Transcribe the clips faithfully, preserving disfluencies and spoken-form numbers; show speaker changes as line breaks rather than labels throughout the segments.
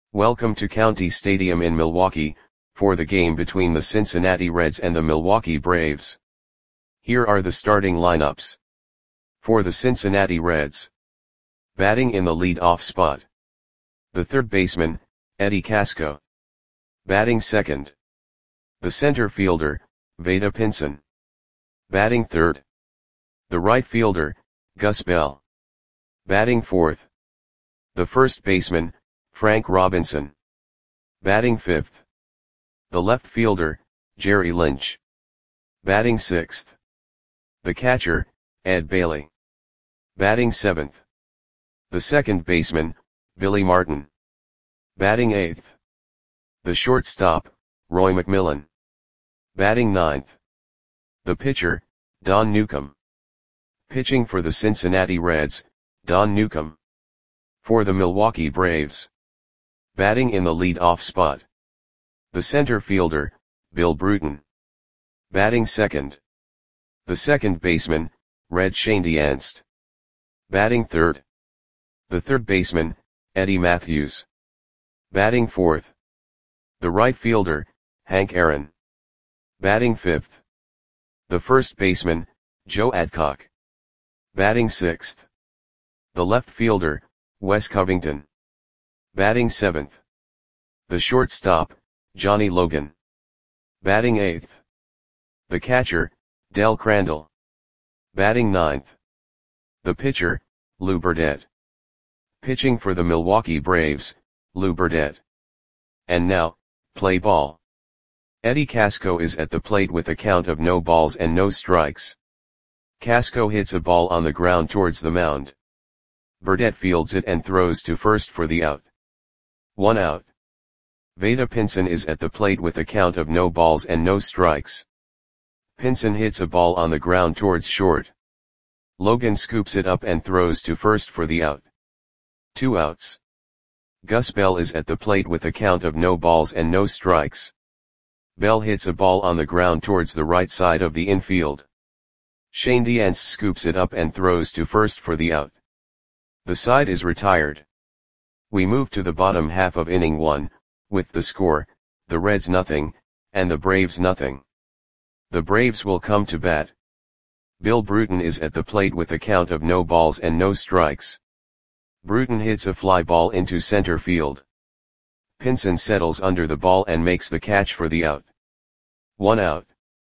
Welcome to County Stadium in Milwaukee, for the game between the Cincinnati Reds and the Milwaukee Braves. Here are the starting lineups. For the Cincinnati Reds. Batting in the lead-off spot. The third baseman, Eddie Casco. Batting second. The center fielder, Vada Pinson. Batting third. The right fielder, Gus Bell. Batting fourth. The first baseman, Frank Robinson. Batting fifth. The left fielder, Jerry Lynch. Batting sixth. The catcher, Ed Bailey. Batting seventh. The second baseman, Billy Martin. Batting eighth. The shortstop, Roy McMillan. Batting ninth. The pitcher, Don Newcombe. Pitching for the Cincinnati Reds, Don Newcombe. For the Milwaukee Braves. Batting in the lead-off spot. The center fielder, Bill Bruton. Batting second. The second baseman, Red Schoendienst. Batting third. The third baseman, Eddie Mathews. Batting fourth. The right fielder, Hank Aaron. Batting fifth. The first baseman, Joe Adcock. Batting sixth. The left fielder, Wes Covington. Batting seventh. The shortstop, Johnny Logan. Batting eighth. The catcher, Del Crandall. Batting ninth. The pitcher, Lou Burdett. Pitching for the Milwaukee Braves, Lou Burdett. And now, play ball. Eddie Casco is at the plate with a count of no balls and no strikes. Casco hits a ball on the ground towards the mound. Burdett fields it and throws to first for the out. One out. Vada Pinson is at the plate with a count of no balls and no strikes. Pinson hits a ball on the ground towards short. Logan scoops it up and throws to first for the out. Two outs. Gus Bell is at the plate with a count of no balls and no strikes. Bell hits a ball on the ground towards the right side of the infield. Schoendienst scoops it up and throws to first for the out. The side is retired. We move to the bottom half of inning one, with the score, the Reds nothing, and the Braves nothing. The Braves will come to bat. Bill Bruton is at the plate with a count of no balls and no strikes. Bruton hits a fly ball into center field. Pinson settles under the ball and makes the catch for the out. One out.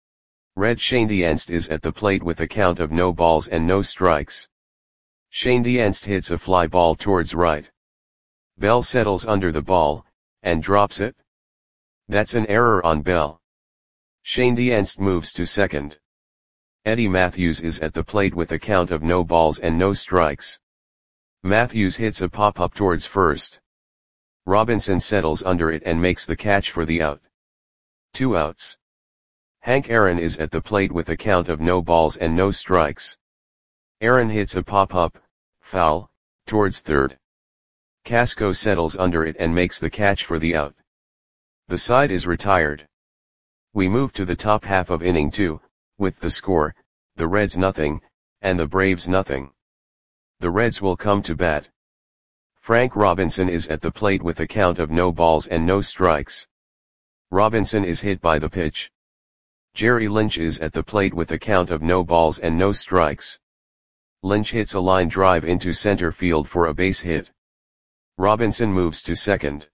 Red Schoendienst is at the plate with a count of no balls and no strikes. Schoendienst hits a fly ball towards right. Bell settles under the ball, and drops it. That's an error on Bell. Schoendienst moves to second. Eddie Mathews is at the plate with a count of no balls and no strikes. Mathews hits a pop-up towards first. Robinson settles under it and makes the catch for the out. Two outs. Hank Aaron is at the plate with a count of no balls and no strikes. Aaron hits a pop-up, foul, towards third. Casco settles under it and makes the catch for the out. The side is retired. We move to the top half of inning two, with the score, the Reds nothing, and the Braves nothing. The Reds will come to bat. Frank Robinson is at the plate with a count of no balls and no strikes. Robinson is hit by the pitch. Jerry Lynch is at the plate with a count of no balls and no strikes. Lynch hits a line drive into center field for a base hit. Robinson moves to second.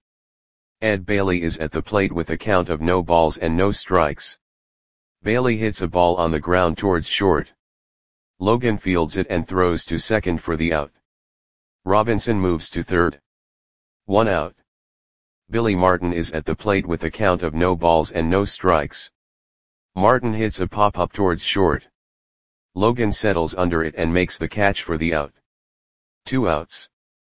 Ed Bailey is at the plate with a count of no balls and no strikes. Bailey hits a ball on the ground towards short. Logan fields it and throws to second for the out. Robinson moves to third. One out. Billy Martin is at the plate with a count of no balls and no strikes. Martin hits a pop-up towards short. Logan settles under it and makes the catch for the out. Two outs.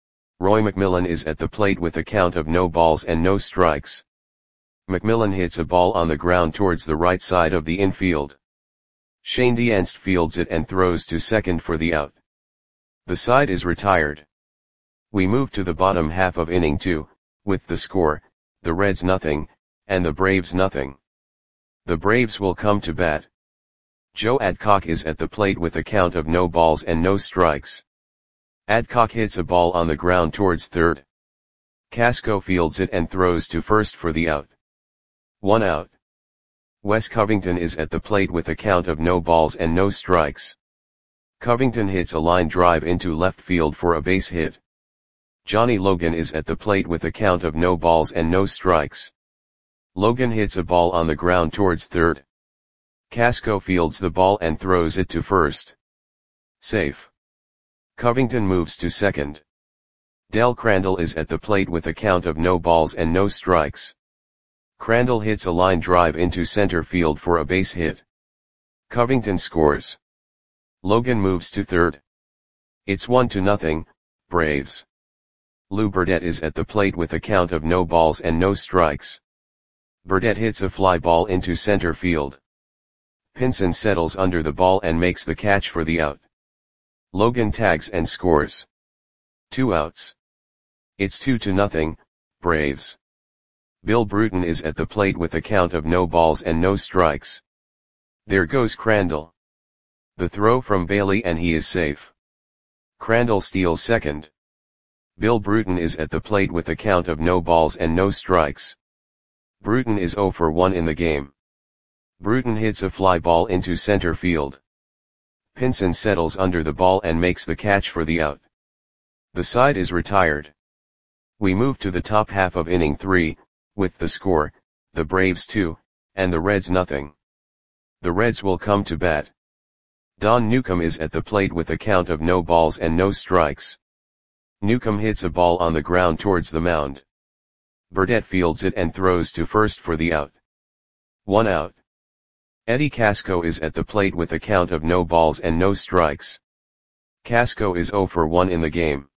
Roy McMillan is at the plate with a count of no balls and no strikes. McMillan hits a ball on the ground towards the right side of the infield. Schoendienst fields it and throws to second for the out. The side is retired. We move to the bottom half of inning two, with the score, the Reds nothing, and the Braves nothing. The Braves will come to bat. Joe Adcock is at the plate with a count of no balls and no strikes. Adcock hits a ball on the ground towards third. Casco fields it and throws to first for the out. One out. Wes Covington is at the plate with a count of no balls and no strikes. Covington hits a line drive into left field for a base hit. Johnny Logan is at the plate with a count of no balls and no strikes. Logan hits a ball on the ground towards third. Casco fields the ball and throws it to first. Safe. Covington moves to second. Del Crandall is at the plate with a count of no balls and no strikes. Crandall hits a line drive into center field for a base hit. Covington scores. Logan moves to third. It's one to nothing, Braves. Lou Burdette is at the plate with a count of no balls and no strikes. Burdette hits a fly ball into center field. Pinson settles under the ball and makes the catch for the out. Logan tags and scores. Two outs. It's two to nothing, Braves. Bill Bruton is at the plate with a count of no balls and no strikes. There goes Crandall. The throw from Bailey and he is safe. Crandall steals second. Bill Bruton is at the plate with a count of no balls and no strikes. Bruton is oh for one in the game. Bruton hits a fly ball into center field. Pinson settles under the ball and makes the catch for the out. The side is retired. We move to the top half of inning three, with the score, the Braves two, and the Reds nothing. The Reds will come to bat. Don Newcomb is at the plate with a count of no balls and no strikes. Newcomb hits a ball on the ground towards the mound. Burdette fields it and throws to first for the out. One out. Eddie Casco is at the plate with a count of no balls and no strikes. Casco is oh for one in the game.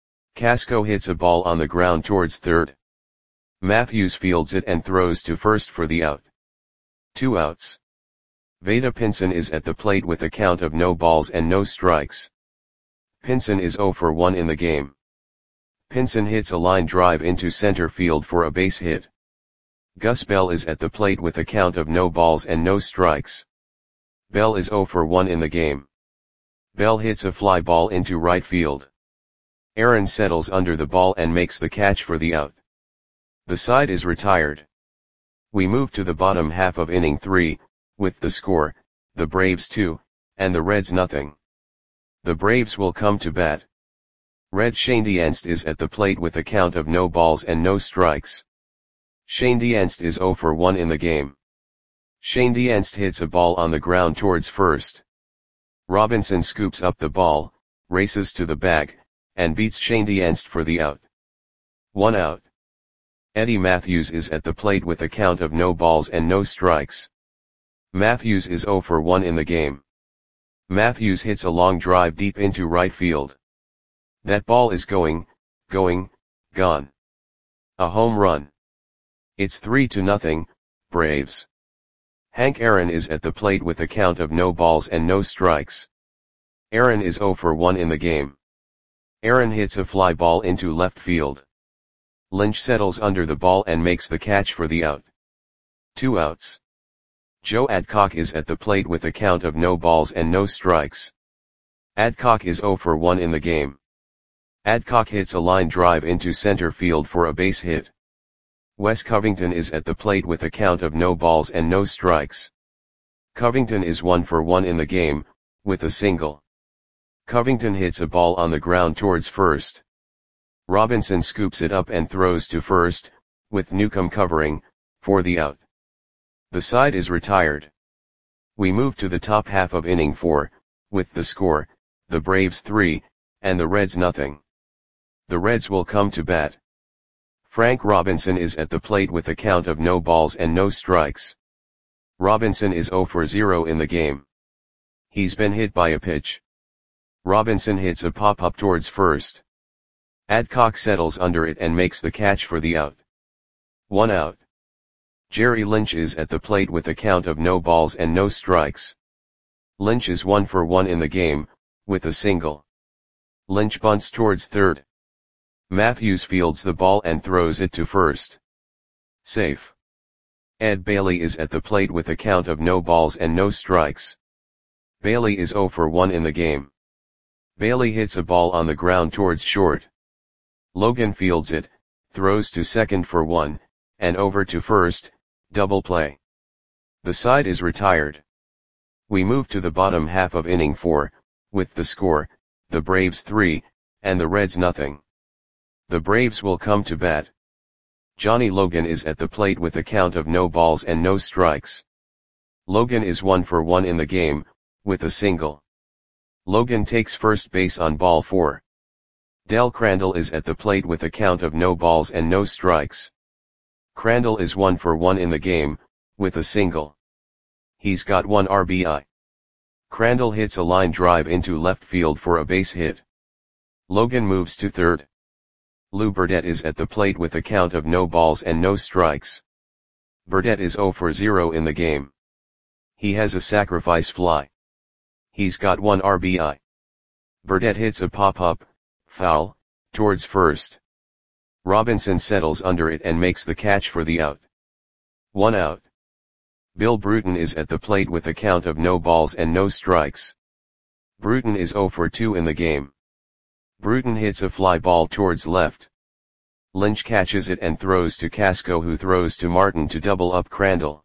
Casco hits a ball on the ground towards third. Matthews fields it and throws to first for the out. Two outs. Vada Pinson is at the plate with a count of no balls and no strikes. Pinson is oh for one in the game. Pinson hits a line drive into center field for a base hit. Gus Bell is at the plate with a count of no balls and no strikes. Bell is oh for one in the game. Bell hits a fly ball into right field. Aaron settles under the ball and makes the catch for the out. The side is retired. We move to the bottom half of inning three, with the score, the Braves two, and the Reds nothing. The Braves will come to bat. Red Schoendienst is at the plate with a count of no balls and no strikes. Schoendienst is oh for one in the game. Schoendienst hits a ball on the ground towards first. Robinson scoops up the ball, races to the bag, and beats Schoendienst for the out. One out. Eddie Matthews is at the plate with a count of no balls and no strikes. Matthews is oh for one in the game. Matthews hits a long drive deep into right field. That ball is going, going, gone. A home run. It's three to nothing, Braves. Hank Aaron is at the plate with a count of no balls and no strikes. Aaron is oh for one in the game. Aaron hits a fly ball into left field. Lynch settles under the ball and makes the catch for the out. Two outs. Joe Adcock is at the plate with a count of no balls and no strikes. Adcock is oh for one in the game. Adcock hits a line drive into center field for a base hit. Wes Covington is at the plate with a count of no balls and no strikes. Covington is one for one in the game, with a single. Covington hits a ball on the ground towards first. Robinson scoops it up and throws to first, with Newcomb covering, for the out. The side is retired. We move to the top half of inning four, with the score, the Braves three, and the Reds nothing. The Reds will come to bat. Frank Robinson is at the plate with a count of no balls and no strikes. Robinson is oh for zero in the game. He's been hit by a pitch. Robinson hits a pop-up towards first. Adcock settles under it and makes the catch for the out. One out. Jerry Lynch is at the plate with a count of no balls and no strikes. Lynch is one for one in the game, with a single. Lynch bunts towards third. Matthews fields the ball and throws it to first. Safe. Ed Bailey is at the plate with a count of no balls and no strikes. Bailey is oh for one in the game. Bailey hits a ball on the ground towards short. Logan fields it, throws to second for one, and over to first, double play. The side is retired. We move to the bottom half of inning four, with the score, the Braves three, and the Reds nothing. The Braves will come to bat. Johnny Logan is at the plate with a count of no balls and no strikes. Logan is one for one in the game, with a single. Logan takes first base on ball four. Del Crandall is at the plate with a count of no balls and no strikes. Crandall is one for one in the game, with a single. He's got one R B I. Crandall hits a line drive into left field for a base hit. Logan moves to third. Lou Burdette is at the plate with a count of no balls and no strikes. Burdette is zero for zero in the game. He has a sacrifice fly. He's got one R B I. Burdette hits a pop-up, foul, towards first. Robinson settles under it and makes the catch for the out. One out. Bill Bruton is at the plate with a count of no balls and no strikes. Bruton is zero for two in the game. Bruton hits a fly ball towards left. Lynch catches it and throws to Casco, who throws to Martin to double up Crandall.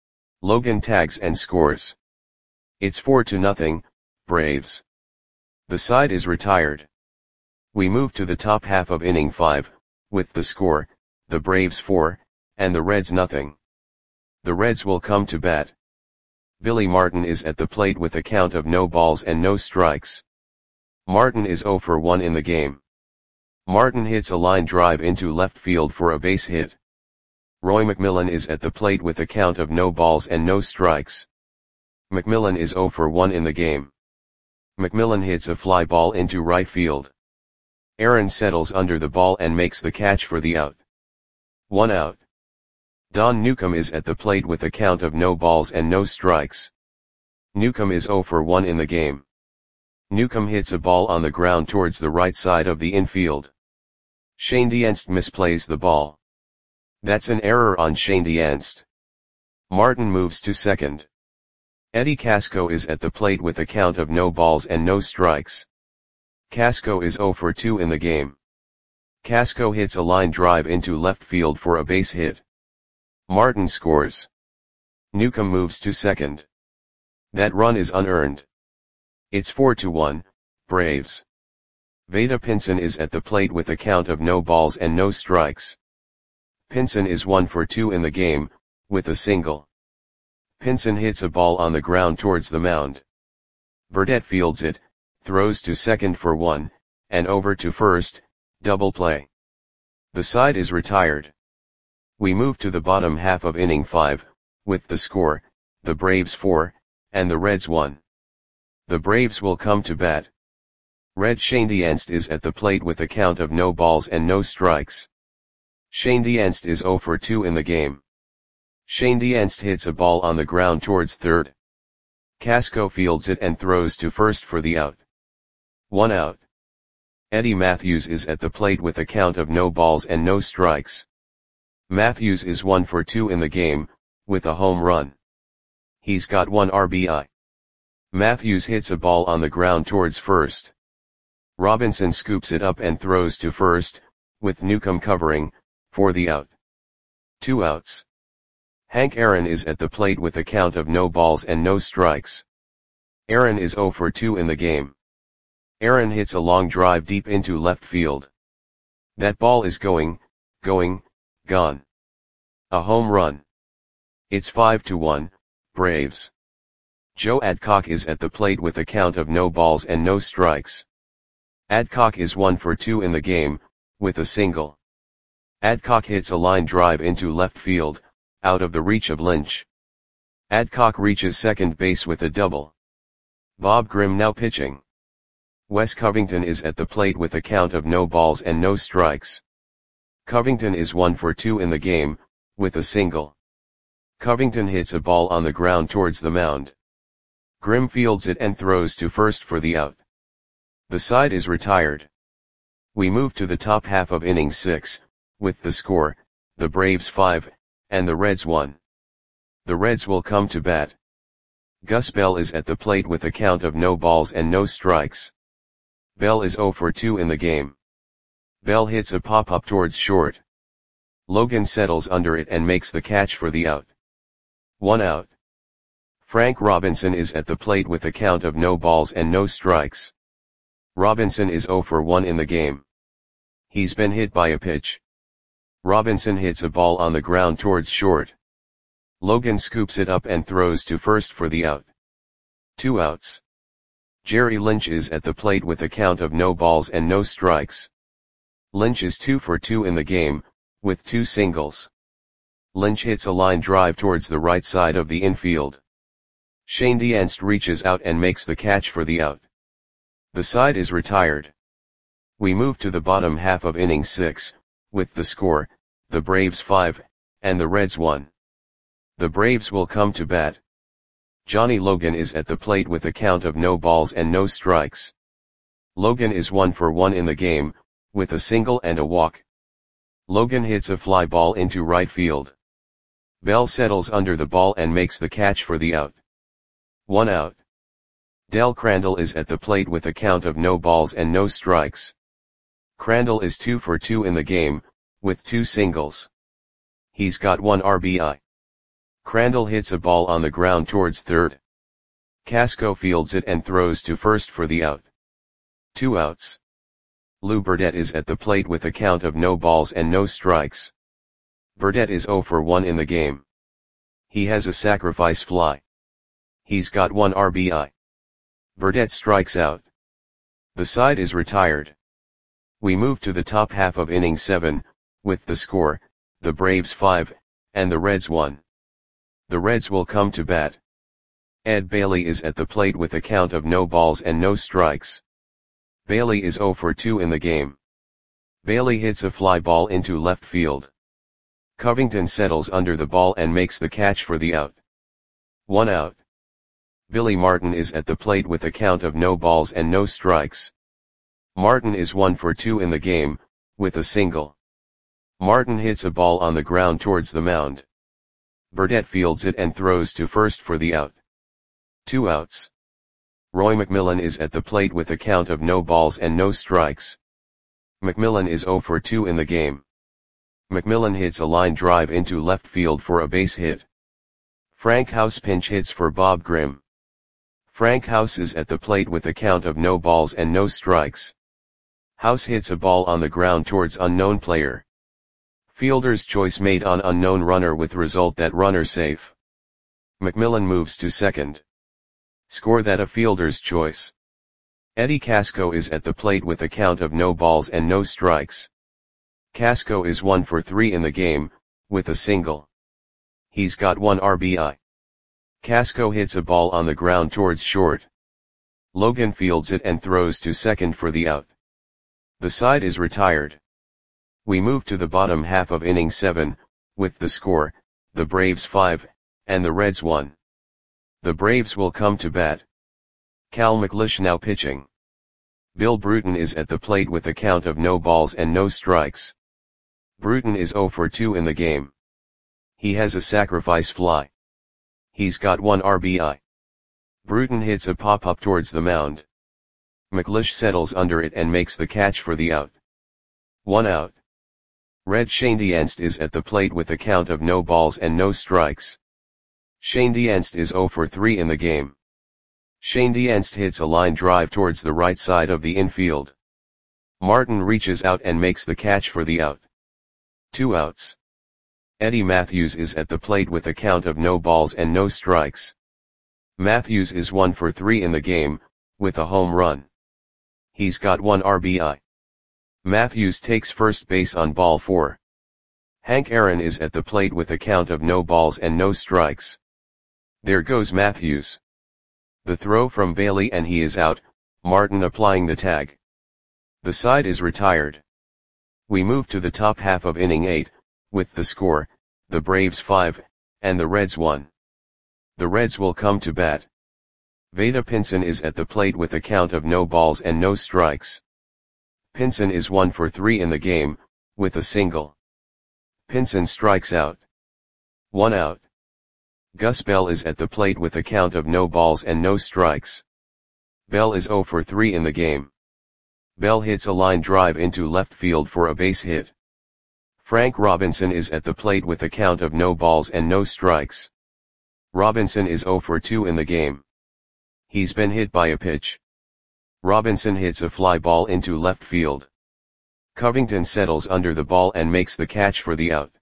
Logan tags and scores. It's four to nothing, Braves. The side is retired. We move to the top half of inning five, with the score, the Braves four, and the Reds nothing. The Reds will come to bat. Billy Martin is at the plate with a count of no balls and no strikes. Martin is zero for one in the game. Martin hits a line drive into left field for a base hit. Roy McMillan is at the plate with a count of no balls and no strikes. McMillan is zero for one in the game. McMillan hits a fly ball into right field. Aaron settles under the ball and makes the catch for the out. One out. Don Newcomb is at the plate with a count of no balls and no strikes. Newcomb is zero for one in the game. Newcomb hits a ball on the ground towards the right side of the infield. Shane Dienst misplays the ball. That's an error on Shane Dienst. Martin moves to second. Eddie Casco is at the plate with a count of no balls and no strikes. Casco is zero for two in the game. Casco hits a line drive into left field for a base hit. Martin scores. Newcomb moves to second. That run is unearned. It's four to one, Braves. Vada Pinson is at the plate with a count of no balls and no strikes. Pinson is one for two in the game, with a single. Pinson hits a ball on the ground towards the mound. Burdette fields it, throws to second for one, and over to first, double play. The side is retired. We move to the bottom half of inning five, with the score, the Braves four, and the Reds one. The Braves will come to bat. Red Shane Dienst is at the plate with a count of no balls and no strikes. Shane Dienst is zero for two in the game. Shane Dienst hits a ball on the ground towards third. Casco fields it and throws to first for the out. One out. Eddie Matthews is at the plate with a count of no balls and no strikes. Matthews is one for two in the game, with a home run. He's got one R B I. Matthews hits a ball on the ground towards first. Robinson scoops it up and throws to first, with Newcomb covering, for the out. Two outs. Hank Aaron is at the plate with a count of no balls and no strikes. Aaron is zero for two in the game. Aaron hits a long drive deep into left field. That ball is going, going, gone. A home run. It's five to one, Braves. Joe Adcock is at the plate with a count of no balls and no strikes. Adcock is one for two in the game, with a single. Adcock hits a line drive into left field, out of the reach of Lynch. Adcock reaches second base with a double. Bob Grimm now pitching. Wes Covington is at the plate with a count of no balls and no strikes. Covington is one for two in the game, with a single. Covington hits a ball on the ground towards the mound. Grimm fields it and throws to first for the out. The side is retired. We move to the top half of inning six, with the score, the Braves five, and the Reds one. The Reds will come to bat. Gus Bell is at the plate with a count of no balls and no strikes. Bell is zero for two in the game. Bell hits a pop-up towards short. Logan settles under it and makes the catch for the out. One out. Frank Robinson is at the plate with a count of no balls and no strikes. Robinson is zero for one in the game. He's been hit by a pitch. Robinson hits a ball on the ground towards short. Logan scoops it up and throws to first for the out. Two outs. Jerry Lynch is at the plate with a count of no balls and no strikes. Lynch is two for two in the game, with two singles. Lynch hits a line drive towards the right side of the infield. Shane Dienst reaches out and makes the catch for the out. The side is retired. We move to the bottom half of inning six, with the score, the Braves five, and the Reds one. The Braves will come to bat. Johnny Logan is at the plate with a count of no balls and no strikes. Logan is one for one in the game, with a single and a walk. Logan hits a fly ball into right field. Bell settles under the ball and makes the catch for the out. One out. Del Crandall is at the plate with a count of no balls and no strikes. Crandall is two for two in the game, with two singles. He's got one R B I. Crandall hits a ball on the ground towards third. Casco fields it and throws to first for the out. Two outs. Lou Burdette is at the plate with a count of no balls and no strikes. Burdette is zero for one in the game. He has a sacrifice fly. He's got one R B I. Burdette strikes out. The side is retired. We move to the top half of inning seven, with the score, the Braves five, and the Reds one. The Reds will come to bat. Ed Bailey is at the plate with a count of no balls and no strikes. Bailey is zero for two in the game. Bailey hits a fly ball into left field. Covington settles under the ball and makes the catch for the out. One out. Billy Martin is at the plate with a count of no balls and no strikes. Martin is one for two in the game, with a single. Martin hits a ball on the ground towards the mound. Burdette fields it and throws to first for the out. Two outs. Roy McMillan is at the plate with a count of no balls and no strikes. McMillan is zero for two in the game. McMillan hits a line drive into left field for a base hit. Frank House pinch hits for Bob Grimm. Frank House is at the plate with a count of no balls and no strikes. House hits a ball on the ground towards unknown player. Fielder's choice made on unknown runner with result that runner safe. McMillan moves to second. Score that a fielder's choice. Eddie Casco is at the plate with a count of no balls and no strikes. Casco is one for three in the game, with a single. He's got one R B I. Casco hits a ball on the ground towards short. Logan fields it and throws to second for the out. The side is retired. We move to the bottom half of inning seven, with the score, the Braves five, and the Reds one. The Braves will come to bat. Cal McLeish now pitching. Bill Bruton is at the plate with a count of no balls and no strikes. Bruton is zero for two in the game. He has a sacrifice fly. He's got one R B I. Bruton hits a pop-up towards the mound. McLeish settles under it and makes the catch for the out. One out. Red Shane Dienst is at the plate with a count of no balls and no strikes. Shane Dienst is zero for three in the game. Shane Dienst hits a line drive towards the right side of the infield. Martin reaches out and makes the catch for the out. Two outs. Eddie Matthews is at the plate with a count of no balls and no strikes. Matthews is one for three in the game, with a home run. He's got one R B I. Matthews takes first base on ball four. Hank Aaron is at the plate with a count of no balls and no strikes. There goes Matthews. The throw from Bailey and he is out, Martin applying the tag. The side is retired. We move to the top half of inning eight, with the score, the Braves five, and the Reds one. The Reds will come to bat. Vada Pinson is at the plate with a count of no balls and no strikes. Pinson is one for three in the game, with a single. Pinson strikes out. One out. Gus Bell is at the plate with a count of no balls and no strikes. Bell is zero for three in the game. Bell hits a line drive into left field for a base hit. Frank Robinson is at the plate with a count of no balls and no strikes. Robinson is zero for two in the game. He's been hit by a pitch. Robinson hits a fly ball into left field. Covington settles under the ball and makes the catch for the out.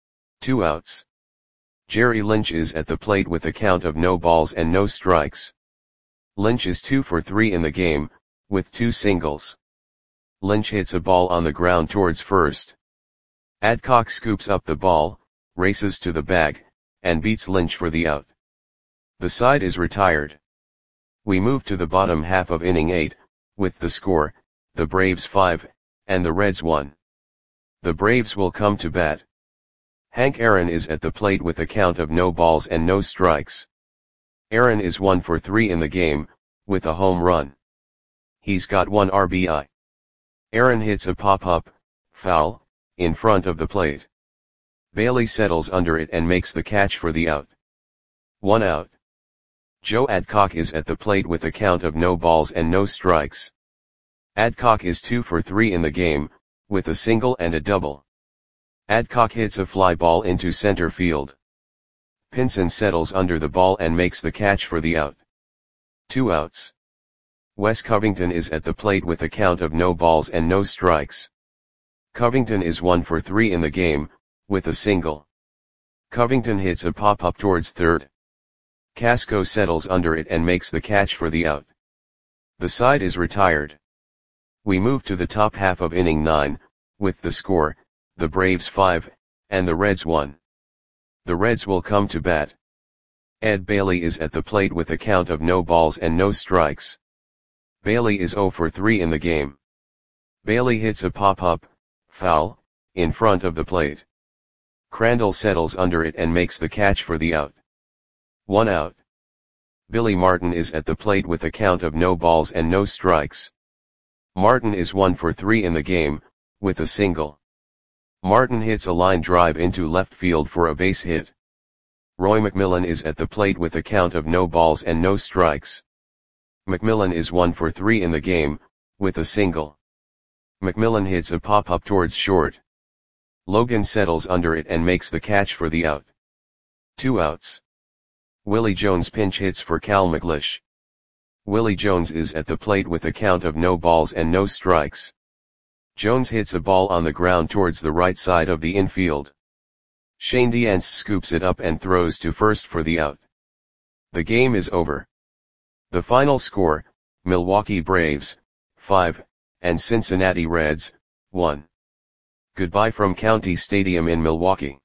Two outs. Jerry Lynch is at the plate with a count of no balls and no strikes. Lynch is two for three in the game, with two singles. Lynch hits a ball on the ground towards first. Adcock scoops up the ball, races to the bag, and beats Lynch for the out. The side is retired. We move to the bottom half of inning eight, with the score, the Braves five, and the Reds one. The Braves will come to bat. Hank Aaron is at the plate with a count of no balls and no strikes. Aaron is one for three in the game, with a home run. He's got one R B I. Aaron hits a pop-up, foul, in front of the plate. Bailey settles under it and makes the catch for the out. One out. Joe Adcock is at the plate with a count of no balls and no strikes. Adcock is two for three in the game, with a single and a double. Adcock hits a fly ball into center field. Pinson settles under the ball and makes the catch for the out. Two outs. Wes Covington is at the plate with a count of no balls and no strikes. Covington is one for three in the game, with a single. Covington hits a pop-up towards third. Casco settles under it and makes the catch for the out. The side is retired. We move to the top half of inning nine, with the score, the Braves five, and the Reds one. The Reds will come to bat. Ed Bailey is at the plate with a count of no balls and no strikes. Bailey is zero for three in the game. Bailey hits a pop-up, foul, in front of the plate. Crandall settles under it and makes the catch for the out. One out. Billy Martin is at the plate with a count of no balls and no strikes. Martin is one for three in the game, with a single. Martin hits a line drive into left field for a base hit. Roy McMillan is at the plate with a count of no balls and no strikes. McMillan is one for three in the game, with a single. McMillan hits a pop-up towards short. Logan settles under it and makes the catch for the out. Two outs. Willie Jones pinch hits for Cal McLeish. Willie Jones is at the plate with a count of no balls and no strikes. Jones hits a ball on the ground towards the right side of the infield. Shane Diance scoops it up and throws to first for the out. The game is over. The final score, Milwaukee Braves, five, and Cincinnati Reds, one. Goodbye from County Stadium in Milwaukee.